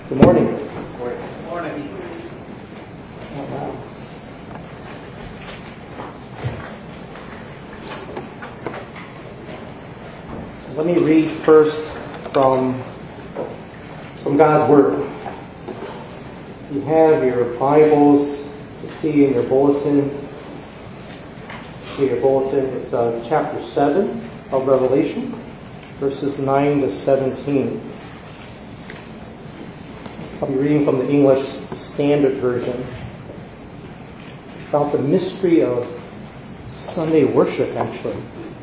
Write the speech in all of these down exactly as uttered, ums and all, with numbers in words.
Good morning. Good morning. Oh, wow. Let me read first from, from God's Word. You have your Bibles to see in your bulletin. In your bulletin, it's uh, chapter seven of Revelation, verses nine to seventeen. I'll be reading from the English Standard Version about the mystery of Sunday worship, actually.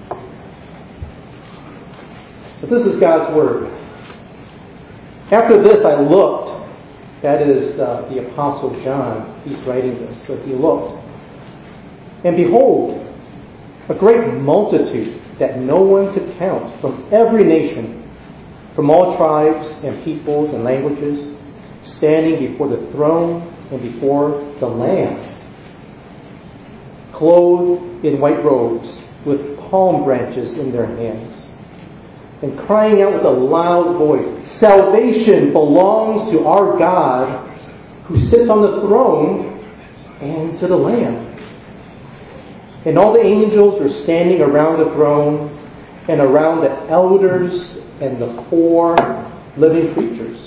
So this is God's Word. After this I looked, that is uh, the Apostle John, he's writing this, so he looked. And behold, a great multitude that no one could count from every nation, from all tribes and peoples and languages, standing before the throne and before the Lamb, clothed in white robes with palm branches in their hands, and crying out with a loud voice, "Salvation belongs to our God who sits on the throne and to the Lamb." And all the angels were standing around the throne and around the elders and the four living creatures.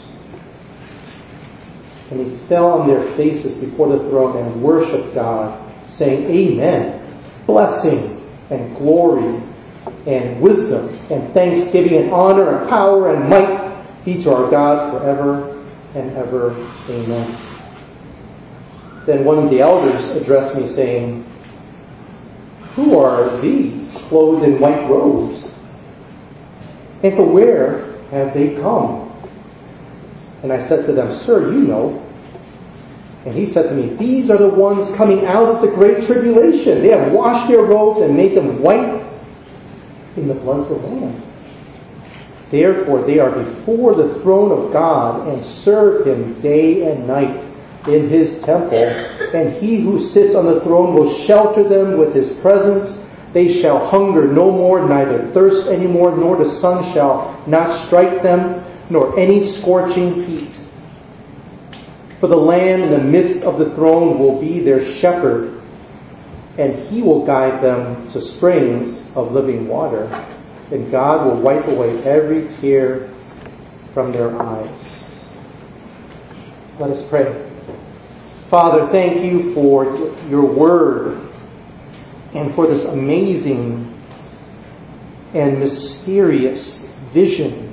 And they fell on their faces before the throne and worshiped God, saying, "Amen. Blessing and glory and wisdom and thanksgiving and honor and power and might be to our God forever and ever. Amen." Then one of the elders addressed me, saying, "Who are these clothed in white robes? And from where have they come?" And I said to them, "Sir, you know." And he said to me, "These are the ones coming out of the great tribulation. They have washed their robes and made them white in the blood of the Lamb. Therefore they are before the throne of God and serve Him day and night in His temple. And He who sits on the throne will shelter them with His presence. They shall hunger no more, neither thirst any more, nor the sun shall not strike them, nor any scorching heat. For the Lamb in the midst of the throne will be their shepherd, and He will guide them to springs of living water, and God will wipe away every tear from their eyes." Let us pray. Father, thank you for your word and for this amazing and mysterious vision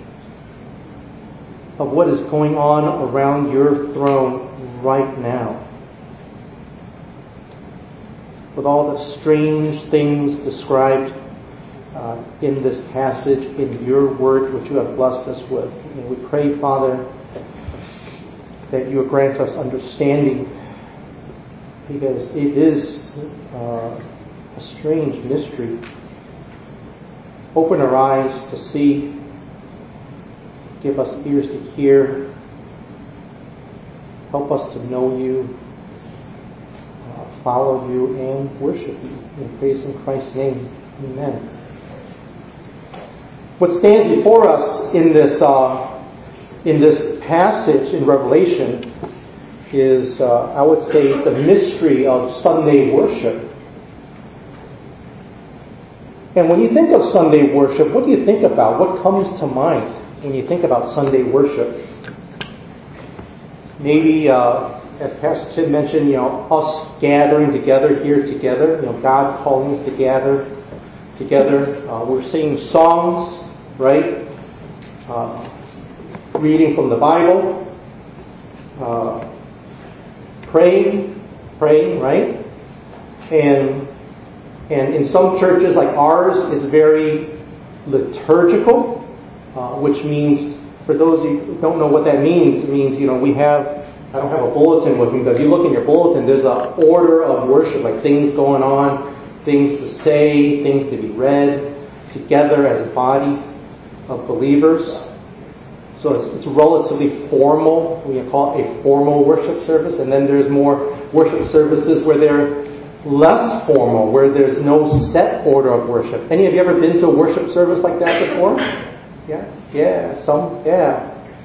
of what is going on around your throne right now. With all the strange things described uh, in this passage, in your word, which you have blessed us with. And we pray, Father, that you will grant us understanding, because it is uh, a strange mystery. Open our eyes to see. Give us ears to hear. Help us to know you, uh, follow you, and worship you. In praise in Christ's name. Amen. What stands before us in this uh, in this passage in Revelation is, uh, I would say, the mystery of Sunday worship. And when you think of Sunday worship, what do you think about? What comes to mind when you think about Sunday worship? Maybe, uh, as Pastor Tim mentioned, you know, us gathering together here together, you know, God calling us to gather together. Uh, we're singing songs, right? Uh, reading from the Bible. Uh, praying, praying, right? And and in some churches like ours, it's very liturgical, uh, which means, for those who don't know what that means, it means, you know, we have, I don't have a bulletin with me, but if you look in your bulletin, there's an order of worship, like things going on, things to say, things to be read together as a body of believers. So it's, it's relatively formal. We call it a formal worship service. And then there's more worship services where they're less formal, where there's no set order of worship. Any of you ever been to a worship service like that before? Yeah? Yeah, some, yeah.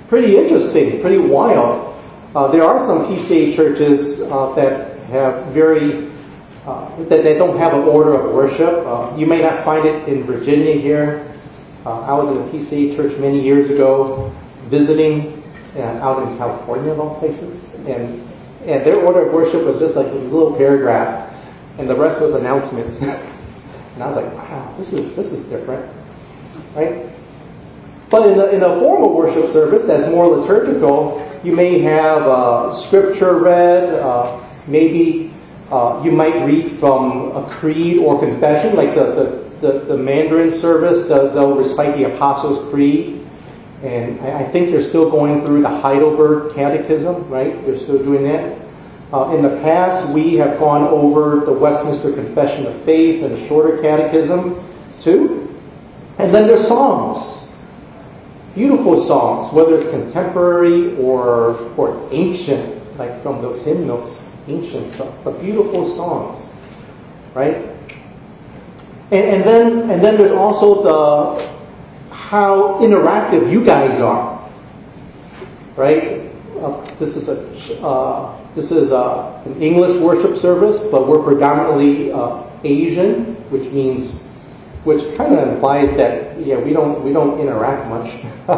pretty interesting, pretty wild. Uh, there are some P C A churches uh, that have very, uh, that they don't have an order of worship. Uh, you may not find it in Virginia here. Uh, I was in a P C A church many years ago, visiting uh, out in California of all places, and and their order of worship was just like a little paragraph, and the rest was announcements. And I was like, wow, this is this is different, right? But in a, in a formal worship service that's more liturgical, you may have uh, scripture read, uh, maybe uh, you might read from a creed or confession, like the, the, the, the Mandarin service, the, they'll recite the Apostles' Creed. And I, I think they're still going through the Heidelberg Catechism, right? They're still doing that. Uh, in the past, we have gone over the Westminster Confession of Faith and the Shorter Catechism, too. And then there's songs. Beautiful songs, whether it's contemporary or or ancient, like from those hymnals, ancient stuff, but beautiful songs, right? And, and then and then there's also the how interactive you guys are, right? Uh, this is a uh, this is a, an English worship service, but we're predominantly uh, Asian, which means. Which kind of implies that yeah we don't we don't interact much.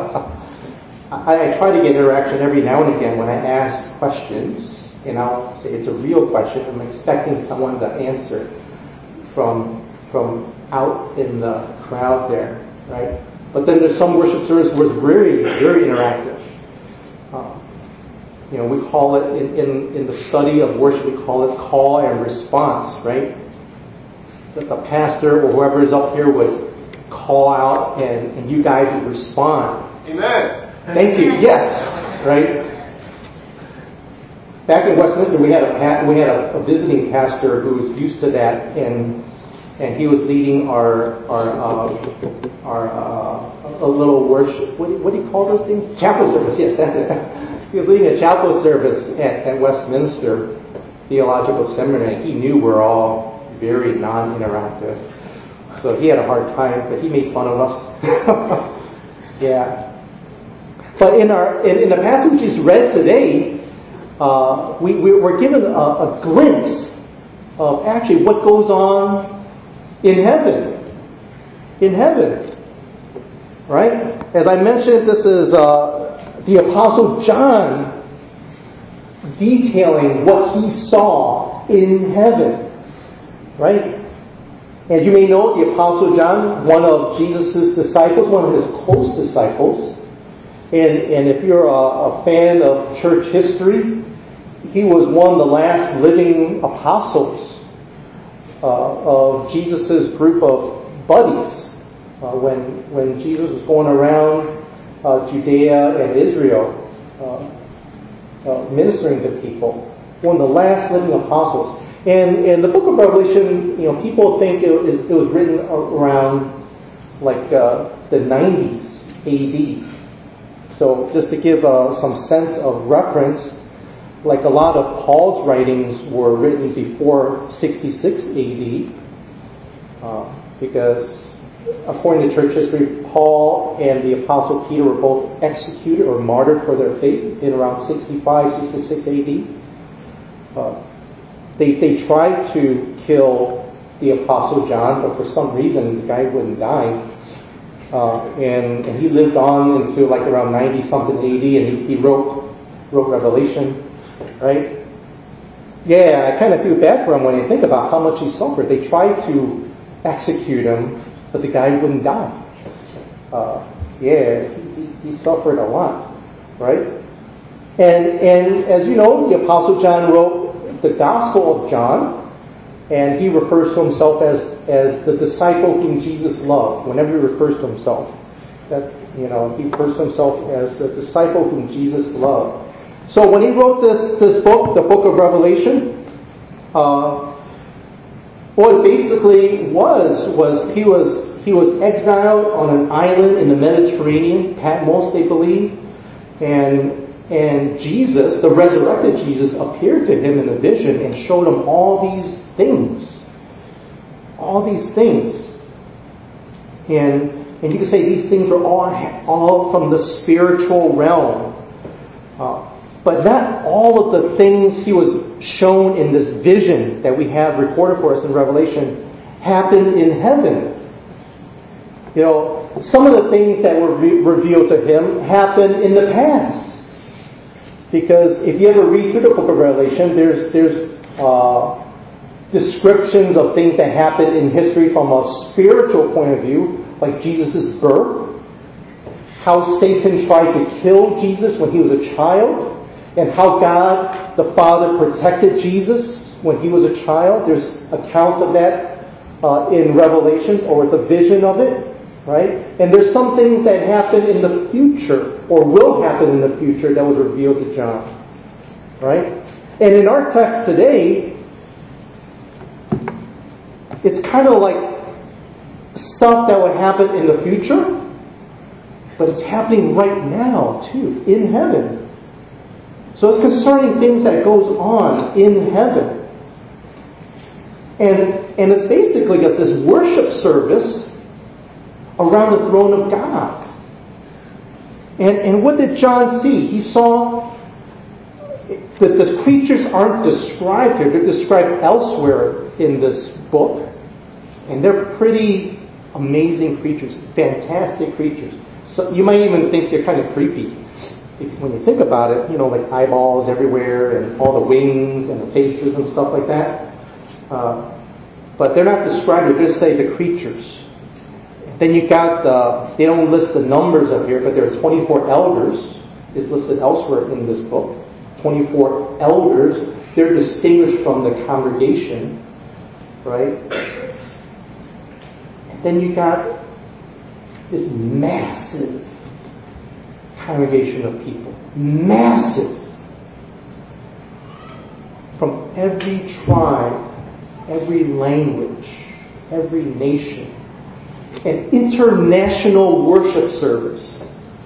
I, I try to get interaction every now and again when I ask questions, and I'll say it's a real question. I'm expecting someone to answer from from out in the crowd there, right? But then there's some worship service where it's very very interactive. Uh, you know, we call it in, in in the study of worship we call it call and response, right? That the pastor or whoever is up here would call out and, and you guys would respond. Amen. Thank you. Yes. Right. Back in Westminster, we had a we had a, a visiting pastor who was used to that, and and he was leading our our uh, our uh, a little worship. What do, you, what do you call those things? Chapel service. Yes, that's it. He was leading a chapel service at, at Westminster Theological Seminary. He knew we're all very non-interactive. So he had a hard time, but he made fun of us. Yeah. But in our in, in the passage we just read today, uh, we, we were given a, a glimpse of actually what goes on in heaven. In heaven. Right? As I mentioned, this is uh, the Apostle John detailing what he saw in heaven. Right? And you may know the Apostle John, one of Jesus' disciples, one of his close disciples. And, and if you're a, a fan of church history, he was one of the last living apostles uh, of Jesus' group of buddies uh, when, when Jesus was going around uh, Judea and Israel uh, uh, ministering to people. One of the last living apostles. And in the book of Revelation, you know, people think it was, it was written around like uh, the nineties A D. So just to give uh, some sense of reference, like a lot of Paul's writings were written before sixty-six A D, uh, because according to church history, Paul and the Apostle Peter were both executed or martyred for their faith in around sixty-five, sixty-six A D. Uh, They they tried to kill the Apostle John, but for some reason the guy wouldn't die. Uh, and, and he lived on into like around ninety something A D, and he, he wrote wrote Revelation, right? Yeah, I kind of feel bad for him when you think about how much he suffered. They tried to execute him, but the guy wouldn't die. Uh, yeah, he, he suffered a lot, right? And and as you know, the Apostle John wrote the Gospel of John, and he refers to himself as, as the disciple whom Jesus loved. Whenever he refers to himself, that you know, he refers to himself as the disciple whom Jesus loved. So when he wrote this this book, the book of Revelation, uh, what it basically was was he was he was exiled on an island in the Mediterranean, Patmos, they believe, and. And Jesus, the resurrected Jesus, appeared to him in a vision and showed him all these things. All these things. And And you can say these things are all, all from the spiritual realm. Uh, but not all of the things he was shown in this vision that we have recorded for us in Revelation happened in heaven. You know, some of the things that were re- revealed to him happened in the past. Because if you ever read through the book of Revelation, there's there's uh, descriptions of things that happened in history from a spiritual point of view, like Jesus' birth, how Satan tried to kill Jesus when he was a child, and how God the Father protected Jesus when he was a child. There's accounts of that uh, in Revelations, or the vision of it, right? And there's some things that happen in the future, or will happen in the future, that was revealed to John, right? And in our text today, it's kind of like stuff that would happen in the future, but it's happening right now too, in heaven. So it's concerning things that goes on in heaven. And, and it's basically got this worship service around the throne of God. And, and what did John see? He saw that the creatures aren't described here. They're described elsewhere in this book. And they're pretty amazing creatures, fantastic creatures. So you might even think they're kind of creepy. If, when you think about it, you know, like eyeballs everywhere and all the wings and the faces and stuff like that. Uh, but they're not described, they just say the creatures. Then you got the, they don't list the numbers up here, but there are twenty-four elders, is listed elsewhere in this book. twenty-four elders, they're distinguished from the congregation, right? And then you got this massive congregation of people. Massive. From every tribe, every language, every nation. An international worship service.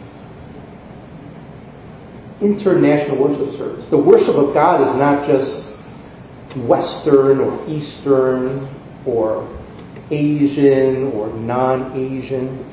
International worship service. The worship of God is not just Western or Eastern or Asian or non-Asian.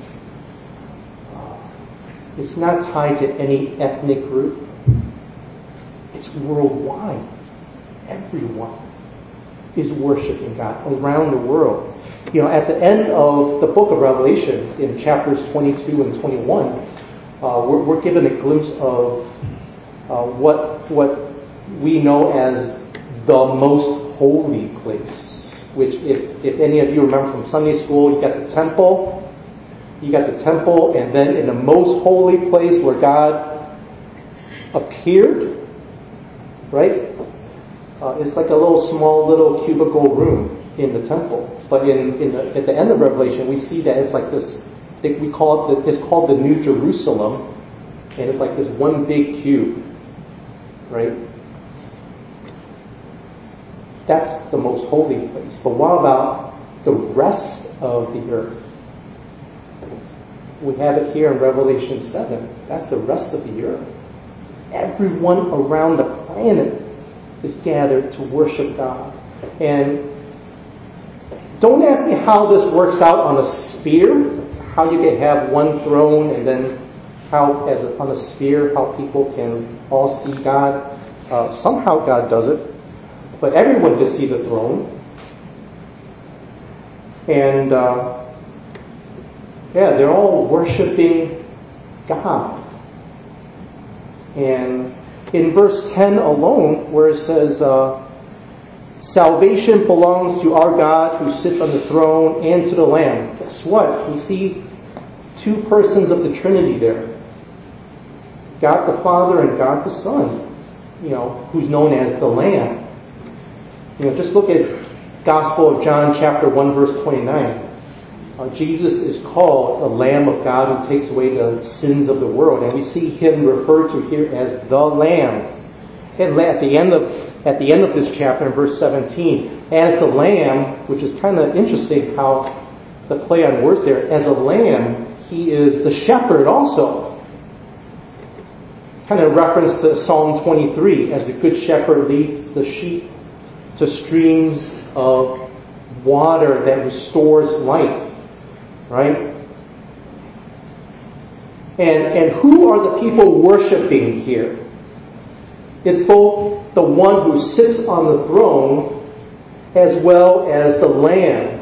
It's not tied to any ethnic group. It's worldwide. Everyone is worshiping God around the world. You know, at the end of the book of Revelation, in chapters twenty-two and twenty-one, uh, we're, we're given a glimpse of uh, what what we know as the most holy place. Which, if, if any of you remember from Sunday school, you got the temple. You got the temple, and then in the most holy place where God appeared, right? Uh, it's like a little small little cubicle room in the temple. But in, in the, at the end of Revelation, we see that it's like this. We call it. The, it's called the New Jerusalem, and it's like this one big cube, right? That's the most holy place. But what about the rest of the earth? We have it here in Revelation seven. That's the rest of the earth. Everyone around the planet is gathered to worship God. And don't ask me how this works out on a sphere, how you can have one throne and then how, as a, on a sphere, how people can all see God. Uh, somehow God does it. But everyone can see the throne. And uh, yeah, they're all worshiping God. And in verse ten alone, where it says, uh, salvation belongs to our God who sits on the throne and to the Lamb. Guess what? We see two persons of the Trinity there. God the Father and God the Son, you know, who's known as the Lamb. You know, just look at Gospel of John chapter one verse twenty-nine. Uh, Jesus is called the Lamb of God who takes away the sins of the world. And we see him referred to here as the Lamb. And at the end of at the end of this chapter, in verse seventeen, as the Lamb, which is kind of interesting how the play on words there, as a lamb, he is the shepherd also. Kind of reference to Psalm twenty-three, as the good shepherd leads the sheep to streams of water that restores life. Right? And, and who are the people worshiping here? It's both the one who sits on the throne as well as the Lamb,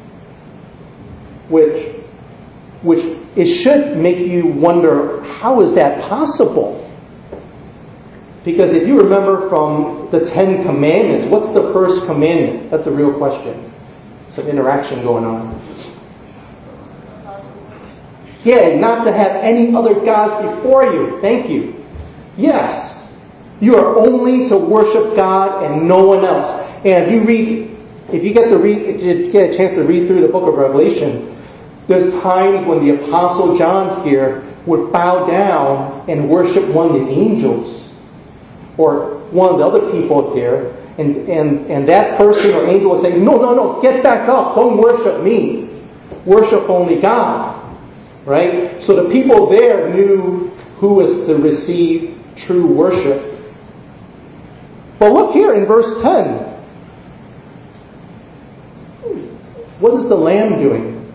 which, which it should make you wonder, how is that possible? Because if you remember from the Ten Commandments, what's the first commandment? That's a real question. Some interaction going on. Yeah, not to have any other gods before you. Thank you. Yes. You are only to worship God and no one else. And if you read, if you get to read, if you get a chance to read through the book of Revelation, there's times when the Apostle John here would bow down and worship one of the angels or one of the other people there, and, and, and that person or angel would say, no, no, no, get back up, don't worship me. Worship only God. Right? So the people there knew who was to receive true worship. But look here in verse ten. What is the Lamb doing?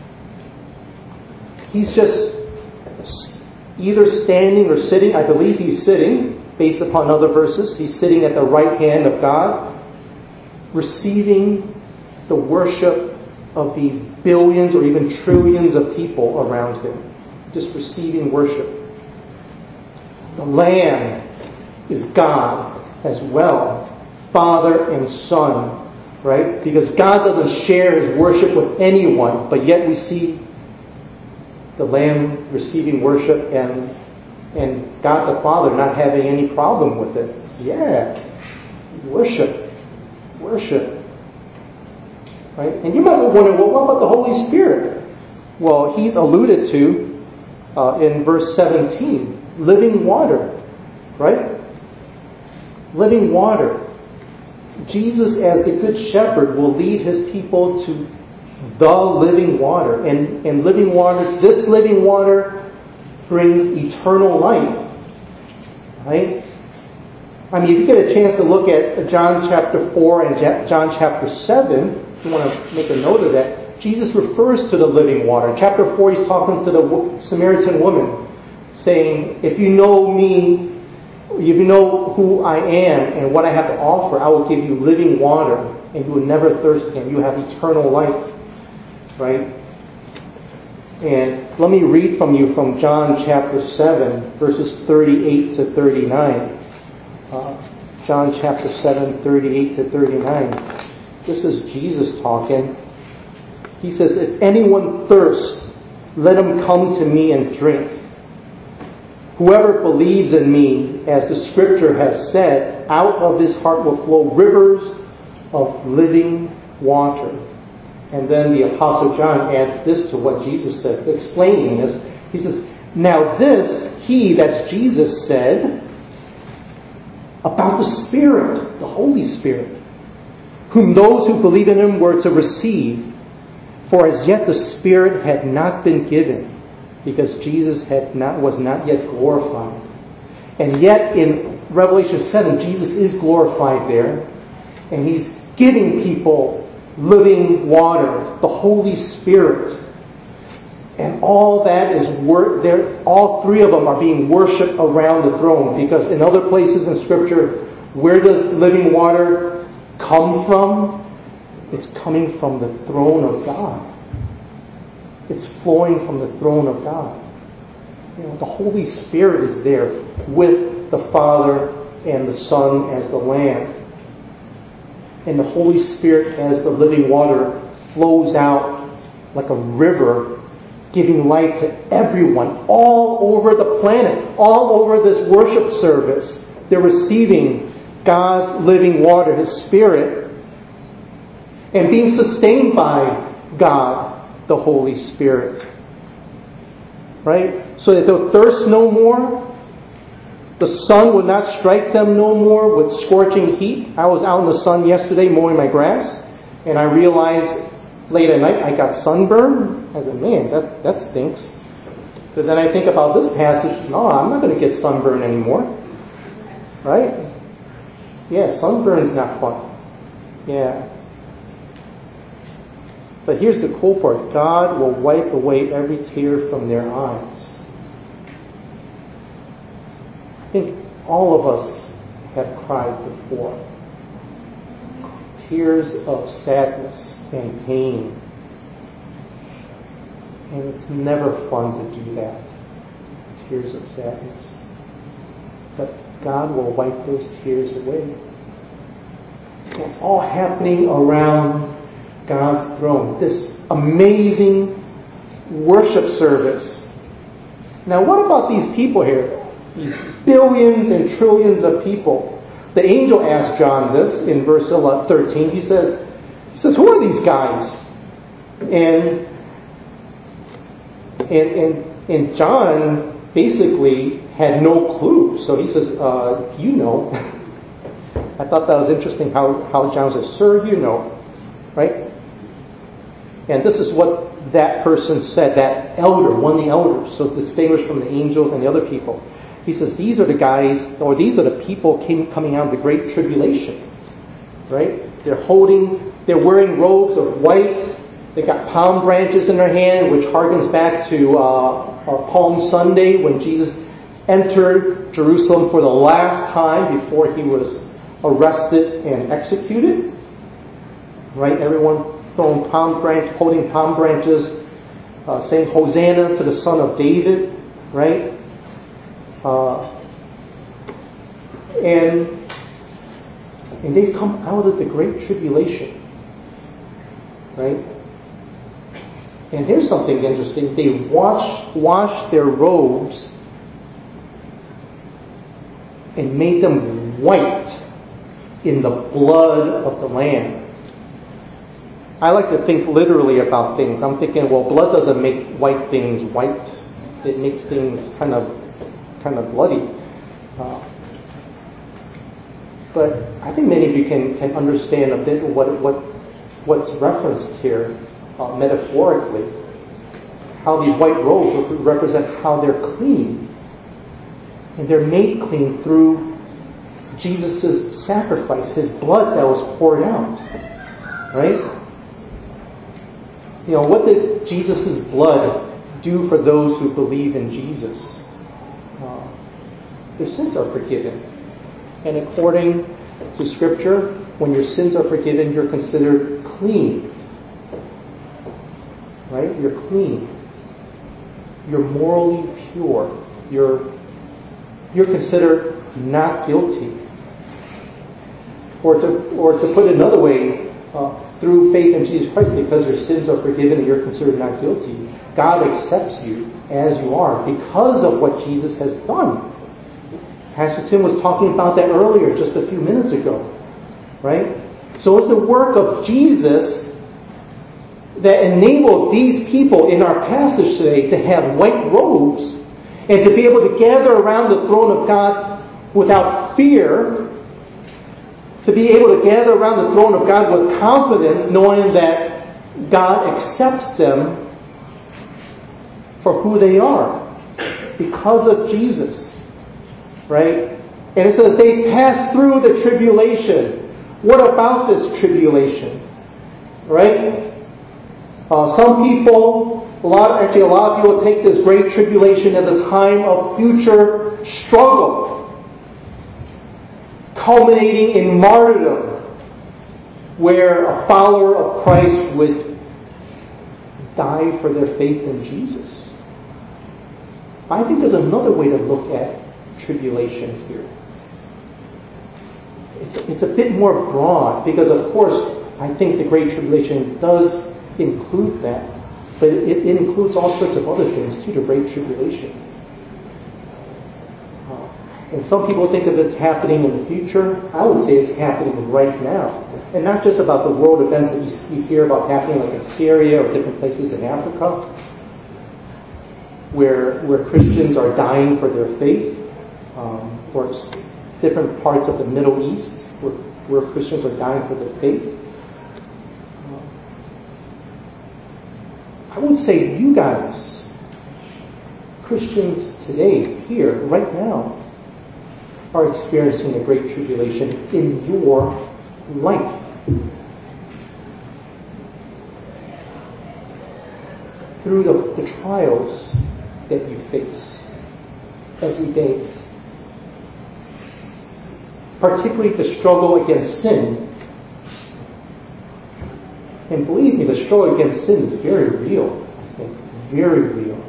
He's just either standing or sitting. I believe he's sitting, based upon other verses. He's sitting at the right hand of God, receiving the worship of these billions or even trillions of people around him. Just receiving worship. The Lamb is God as well, Father and Son, right? Because God doesn't share his worship with anyone, but yet we see the Lamb receiving worship and and God the Father not having any problem with it. Yeah, worship, worship. Right? And you might be wondering, well, what about the Holy Spirit? Well, he's alluded to uh, in verse seventeen, living water, right? Living water. Jesus, as the Good Shepherd, will lead his people to the living water. And, and living water, this living water brings eternal life. Right? I mean, if you get a chance to look at John chapter four and John chapter seven, if you want to make a note of that, Jesus refers to the living water. Chapter four, he's talking to the Samaritan woman, saying, if you know me, if you know who I am and what I have to offer, I will give you living water, and you will never thirst again. You have eternal life. Right? And let me read from you from John chapter seven, verses thirty-eight to thirty-nine. Uh, John chapter seven, thirty-eight to thirty-nine. This is Jesus talking. He says, if anyone thirsts, let him come to me and drink. Whoever believes in me, as the scripture has said, out of his heart will flow rivers of living water. And then the Apostle John adds this to what Jesus said, explaining this. He says, now this, he, that's Jesus, said about the Spirit, the Holy Spirit, whom those who believe in him were to receive. For as yet the Spirit had not been given, because Jesus had not was not yet glorified. And yet in Revelation seven, Jesus is glorified there, and he's giving people living water, the Holy Spirit. And all that is wor- there. All three of them are being worshipped around the throne, because in other places in Scripture, where does living water come from? It's coming from the throne of God. It's flowing from the throne of God. You know, the Holy Spirit is there with the Father and the Son as the Lamb. And the Holy Spirit as the living water flows out like a river, giving life to everyone all over the planet, all over this worship service. They're receiving God's living water, His Spirit, and being sustained by God, the Holy Spirit. Right? So that they'll thirst no more. The sun would not strike them no more with scorching heat. I was out in the sun yesterday mowing my grass, and I realized late at night I got sunburn. I said, man, that, that stinks. But then I think about this passage, no, I'm not going to get sunburn anymore. Right? Yeah, sunburn's not fun. Yeah. But here's the cool part. God will wipe away every tear from their eyes. I think all of us have cried before. Tears of sadness and pain. And it's never fun to do that. Tears of sadness. But God will wipe those tears away. It's all happening around God's throne. This amazing worship service. Now, what about these people here? These billions and trillions of people. The angel asked John this in verse thirteen. He says, he says, who are these guys? And and and, and John basically had no clue. So he says, uh, you know. I thought that was interesting how, how John says, sir, you know. Right? And this is what that person said, that elder, one of the elders, so distinguished from the angels and the other people. He says, these are the guys, or these are the people came, coming out of the Great Tribulation. Right? They're holding, they're wearing robes of white. They got palm branches in their hand, which harkens back to uh, uh, Palm Sunday when Jesus entered Jerusalem for the last time before he was arrested and executed. Right? Everyone throwing palm branch, holding palm branches, uh, saying Hosanna to the Son of David. Right? Uh, and and they've come out of the Great Tribulation. Right? And here's something interesting. They washed, washed their robes and made them white in the blood of the Lamb. I like to think literally about things. I'm thinking, well, blood doesn't make white things white. It makes things kind of kind of bloody. Uh, but I think many of you can, can understand a bit what what what's referenced here uh, metaphorically. How these white robes represent how they're clean. And they're made clean through Jesus' sacrifice, his blood that was poured out. Right? You know, what did Jesus' blood do for those who believe in Jesus? Uh, their sins are forgiven. And according to Scripture, when your sins are forgiven, you're considered clean. Right? You're clean. You're morally pure. You're, you're considered not guilty. Or to, or to put it another way, uh, through faith in Jesus Christ, because your sins are forgiven and you're considered not guilty, God accepts you as you are because of what Jesus has done. Pastor Tim was talking about that earlier, just a few minutes ago. Right? So it's the work of Jesus that enabled these people in our passage today to have white robes and to be able to gather around the throne of God without fear, to be able to gather around the throne of God with confidence, knowing that God accepts them for who they are because of Jesus. Right? And it says they passed through the tribulation. What about this tribulation? Right? Uh, some people, a lot, actually a lot of people take this great tribulation as a time of future struggle, culminating in martyrdom, where a follower of Christ would die for their faith in Jesus. I think there's another way to look at tribulation here. It's, it's a bit more broad, because of course I think the Great Tribulation does include that, but it, it includes all sorts of other things too, the Great Tribulation. Uh, and some people think of it's happening in the future. I would say it's happening right now. And not just about the world events that you, you hear about happening like in Syria or different places in Africa, where, where Christians are dying for their faith, um, or different parts of the Middle East where, where Christians are dying for their faith. I would say you guys, Christians today, here, right now, are experiencing a great tribulation in your life. Through the, the trials that you face every day. particularly the struggle against sin. And believe me, the struggle against sin is very real. Very real.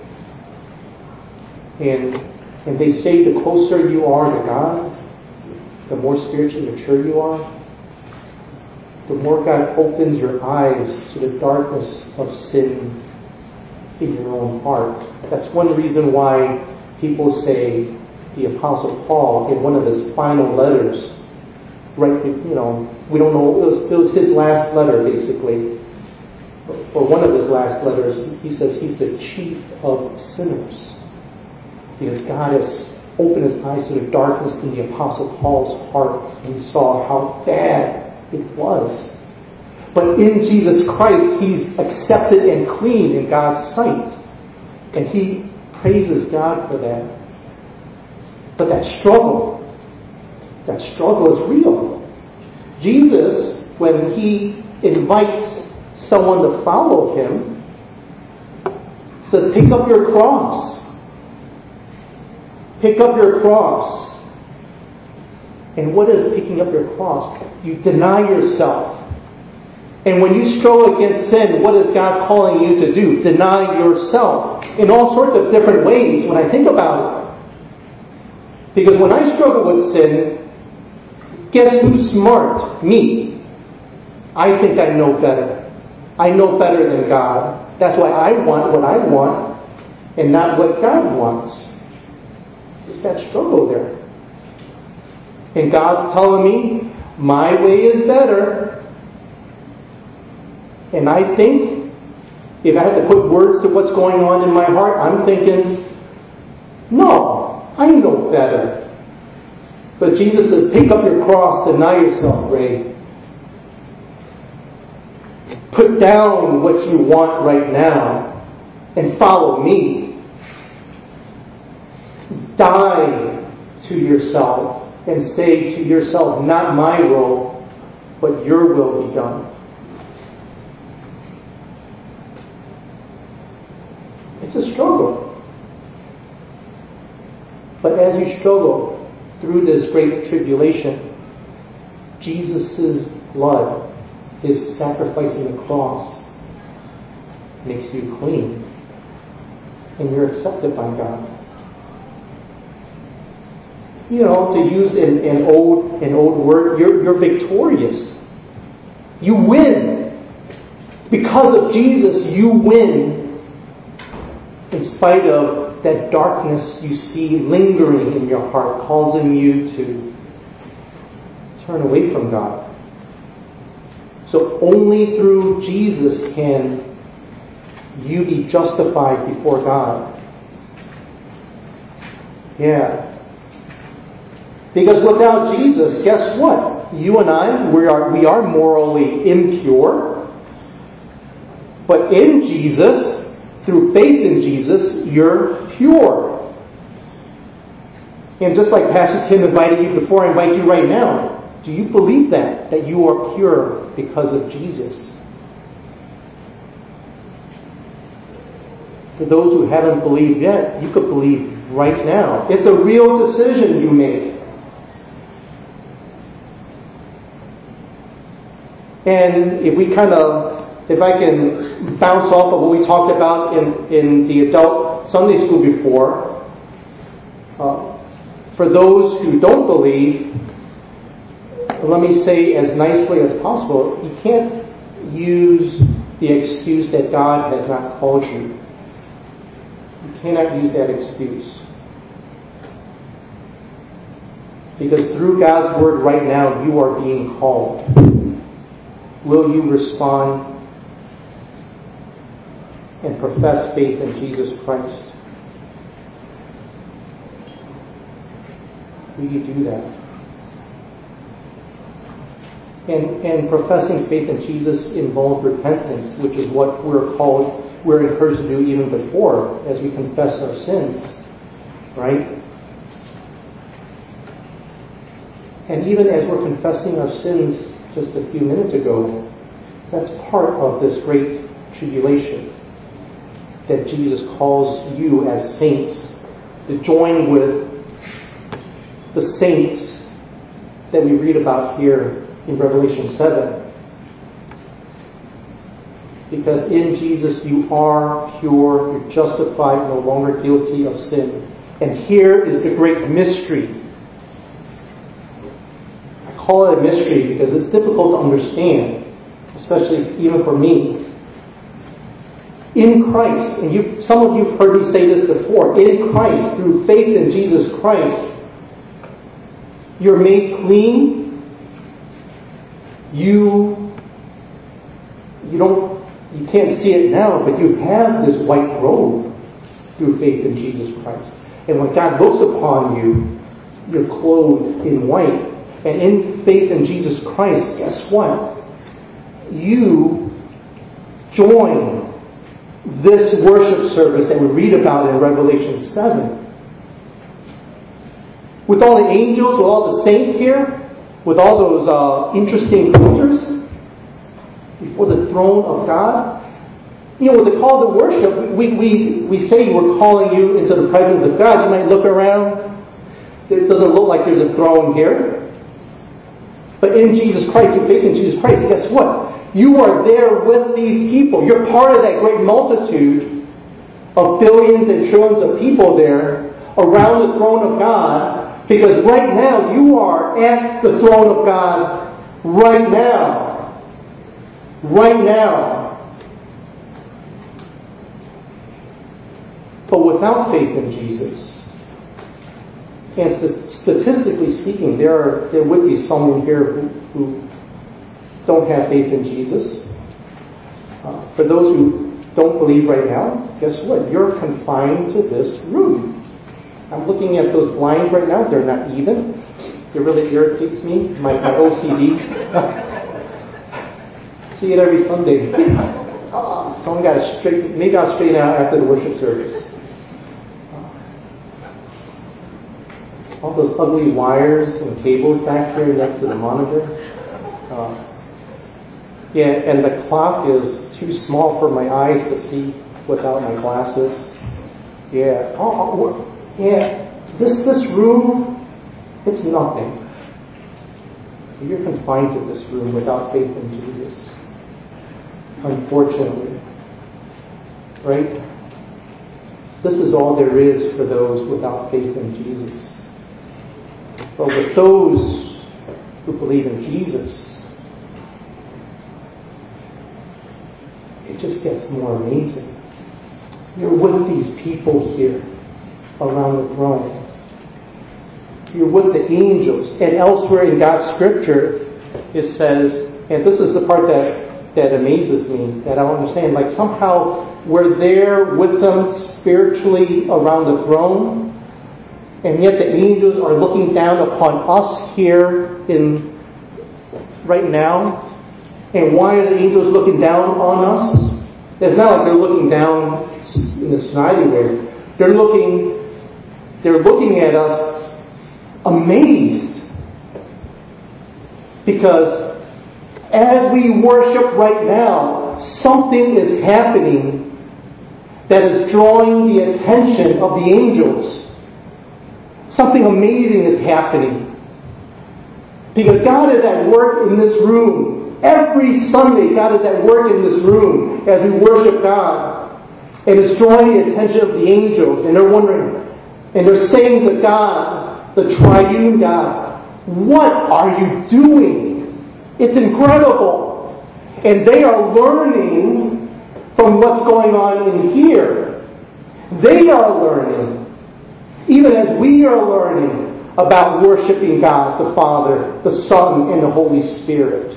And, and they say the closer you are to God, the more spiritually mature you are, the more God opens your eyes to the darkness of sin in your own heart. That's one reason why people say the Apostle Paul, in one of his final letters, right, you know, we don't know, it was, it was his last letter, basically. Or one of his last letters, he says he's the chief of sinners. Because God has opened his eyes to the darkness in the Apostle Paul's heart, and he saw how bad it was. But in Jesus Christ, he's accepted and clean in God's sight. And he praises God for that. But that struggle, that struggle is real. Jesus, when he invites someone to follow him, says, pick up your cross. Pick up your cross. And what is picking up your cross? You deny yourself. And when you struggle against sin, what is God calling you to do? Deny yourself. In all sorts of different ways when I think about it. Because when I struggle with sin, guess who's smart? Me. I think I know better. I know better than God. That's why I want what I want and not what God wants. There's that struggle there. And God's telling me, my way is better. And I think, if I had to put words to what's going on in my heart, I'm thinking, no, I know better. But Jesus says, pick up your cross, deny yourself, Ray. Put down what you want right now and follow me. Die to yourself and say to yourself, not my will, but your will be done. It's a struggle. But as you struggle through this great tribulation, Jesus' blood, his sacrifice on the cross, makes you clean. And you're accepted by God. You know, to use an, an old an old word, you're, you're victorious. You win. Because of Jesus, you win. In spite of that darkness you see lingering in your heart, causing you to turn away from God. So only through Jesus can you be justified before God. Yeah. Because without Jesus, guess what? You and I, we are, we are morally impure. But in Jesus, through faith in Jesus, you're pure. And just like Pastor Tim invited you before, I invite you right now. Do you believe that? That you are pure because of Jesus? For those who haven't believed yet, you could believe right now. It's a real decision you make. And if we kind of, if I can bounce off of what we talked about in, in the adult Sunday school before, uh, for those who don't believe, let me say as nicely as possible, you can't use the excuse that God has not called you. You cannot use that excuse. Because through God's Word right now, you are being called. Will you respond and profess faith in Jesus Christ? Will you do that? And, and professing faith in Jesus involves repentance, which is what we're called, we're encouraged to do even before, as we confess our sins. Right? And even as we're confessing our sins just a few minutes ago, that's part of this great tribulation that Jesus calls you as saints to join with the saints that we read about here in Revelation seven. Because in Jesus you are pure, you're justified, no longer guilty of sin. And here is the great mystery. I call it a mystery because it's difficult to understand, especially even for me. In Christ, and you, some of you have heard me say this before, in Christ, through faith in Jesus Christ, you're made clean. You, you don't, you can't see it now, but you have this white robe through faith in Jesus Christ. And when God looks upon you, you're clothed in white. And in faith in Jesus Christ, guess what? You join this worship service that we read about in Revelation seven. With all the angels, with all the saints here, with all those uh, interesting creatures before the throne of God. You know, with the call to worship, we, we, we say we're calling you into the presence of God. You might look around. It doesn't look like there's a throne here. But in Jesus Christ, your faith in Jesus Christ, guess what? You are there with these people. You're part of that great multitude of billions and trillions of people there around the throne of God. Because right now, you are at the throne of God right now. Right now. But without faith in Jesus, and statistically speaking, there are there would be someone here who, who don't have faith in Jesus. Uh, for those who don't believe right now, guess what? You're confined to this room. I'm looking at those blinds right now. They're not even. It really irritates me. My, my O C D. See it every Sunday. Someone got to straighten. Maybe I'll straighten out after the worship service. All those ugly wires and cables back here next to the monitor. Uh, yeah, and the clock is too small for my eyes to see without my glasses. Yeah. Oh, oh, yeah. This this room, it's nothing. You're confined to this room without faith in Jesus. Unfortunately. Right? This is all there is for those without faith in Jesus. But with those who believe in Jesus, it just gets more amazing. You're with these people here around the throne. You're with the angels. And elsewhere in God's scripture, it says, and this is the part that, that amazes me, that I don't understand, like somehow we're there with them spiritually around the throne, and yet the angels are looking down upon us here in right now. And why are the angels looking down on us? It's not like they're looking down in the snidey way. They're looking, they're looking at us amazed. Because as we worship right now, something is happening that is drawing the attention of the angels. Something amazing is happening. Because God is at work in this room. Every Sunday, God is at work in this room as we worship God. And it's drawing the attention of the angels. And they're wondering, and they're saying to God, the triune God, what are you doing? It's incredible. And they are learning from what's going on in here. They are learning. Even as we are learning about worshiping God, the Father, the Son, and the Holy Spirit.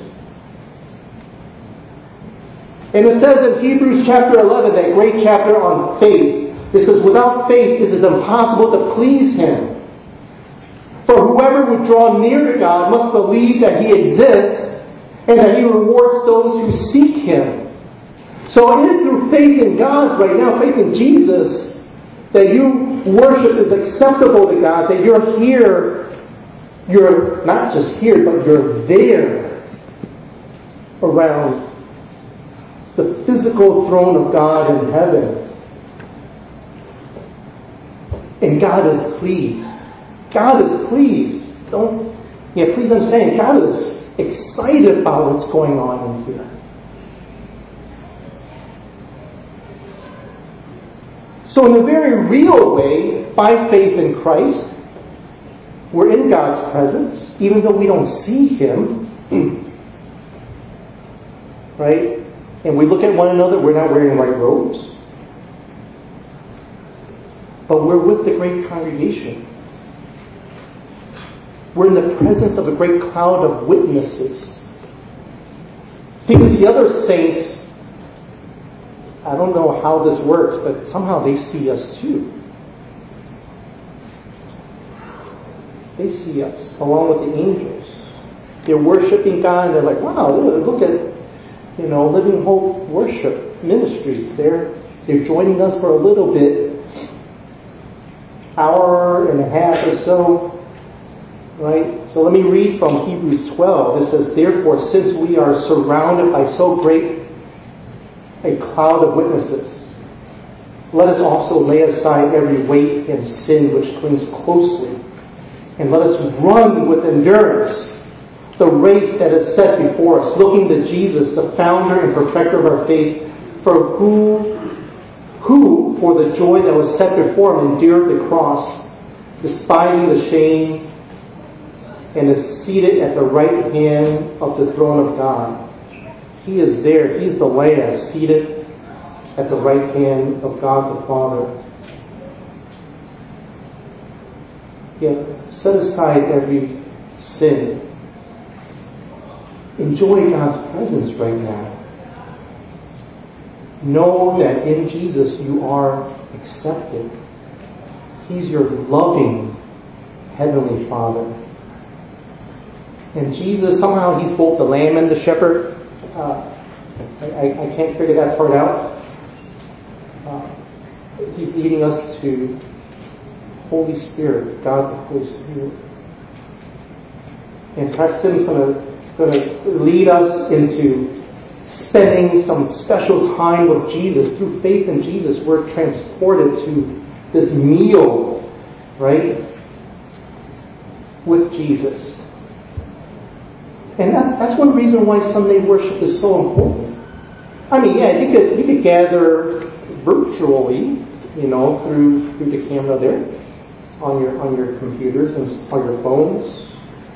And it says in Hebrews chapter eleven, that great chapter on faith, it says, without faith it is impossible to please Him. For whoever would draw near to God must believe that He exists and that He rewards those who seek Him. So it is through faith in God right now, faith in Jesus, that you worship is acceptable to God, that you're here, you're not just here, but you're there around the physical throne of God in heaven. And God is pleased. God is pleased. Don't, Yeah, please understand, God is excited about what's going on in here. So in a very real way, by faith in Christ, we're in God's presence, even though we don't see Him. Right? And we look at one another, we're not wearing white robes. But we're with the great congregation. We're in the presence of a great cloud of witnesses. Because the other saints, I don't know how this works, but somehow they see us too. They see us along with the angels. They're worshiping God and they're like, wow, look at, you know, Living Hope Worship Ministries. They're, they're joining us for a little bit, hour and a half or so, right? So let me read from Hebrews twelve. It says, therefore, since we are surrounded by so great a cloud of witnesses, let us also lay aside every weight and sin which clings closely, and let us run with endurance the race that is set before us, looking to Jesus, the founder and perfecter of our faith, for who, who, for the joy that was set before him, endured the cross, despising the shame, and is seated at the right hand of the throne of God. He is there. He's the Lamb seated at the right hand of God the Father. Yeah, set aside every sin. Enjoy God's presence right now. Know that in Jesus you are accepted. He's your loving Heavenly Father. And Jesus, somehow He's both the Lamb and the Shepherd. Uh, I, I can't figure that part out. Uh, he's leading us to Holy Spirit, God the Holy Spirit. And Preston's going to going to lead us into spending some special time with Jesus. Through faith in Jesus, we're transported to this meal, right, with Jesus. And that, that's one reason why Sunday worship is so important. I mean, yeah, you could you could gather virtually, you know, through through the camera there, on your on your computers and on your phones.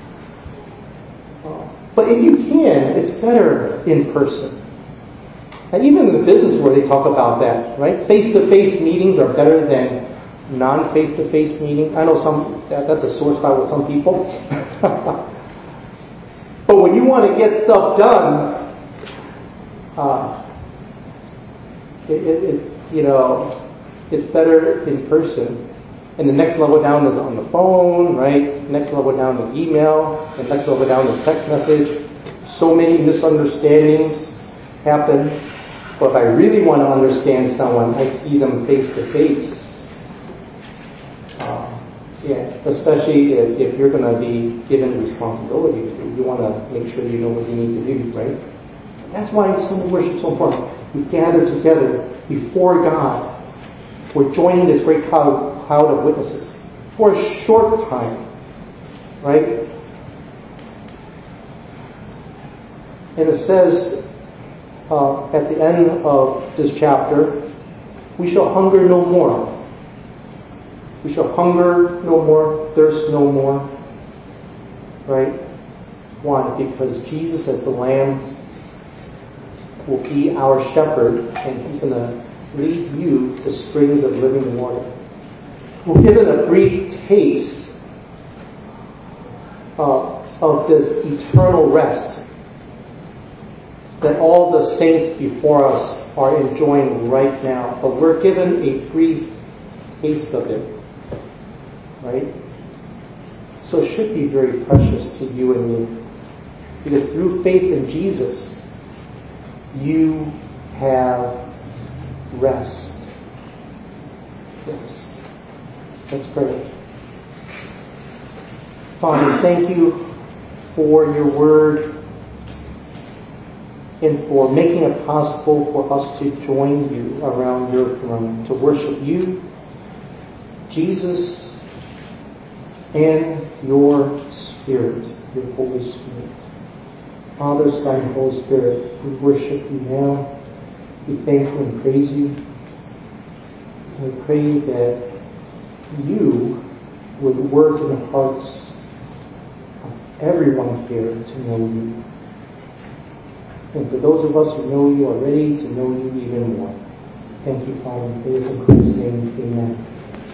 Uh, but if you can, it's better in person. And even in the business world, they talk about that, right? Face-to-face meetings are better than non-face-to-face meetings. I know some that, that's a sore spot with some people. But when you want to get stuff done, uh, it, it, it, you know, it's better in person. And the next level down is on the phone, right? Next level down is email. And next level down is text message. So many misunderstandings happen. But if I really want to understand someone, I see them face to face. Uh, yeah, especially if, if you're going to be given responsibility to. You want to make sure you know what you need to do, right? That's why Sunday worship is so important. We gather together before God. We're joining this great cloud, cloud of witnesses for a short time, right? And it says uh, at the end of this chapter, we shall hunger no more. We shall hunger no more, thirst no more, right? Why? Because Jesus as the Lamb will be our shepherd, and He's going to lead you to springs of living water. We're given a brief taste uh, of this eternal rest that all the saints before us are enjoying right now. But we're given a brief taste of it, right? So it should be very precious to you and me. Because through faith in Jesus, you have rest. Yes. Let's pray. Father, thank you for your word and for making it possible for us to join you around your throne, to worship you, Jesus, and your Spirit. your Holy Spirit. Father, Son, and Holy Spirit, we worship you now. We thank you and praise you. We pray that you would work in the hearts of everyone here to know you. And for those of us who know you already, to know you even more. Thank you, Father. In Jesus' name, amen.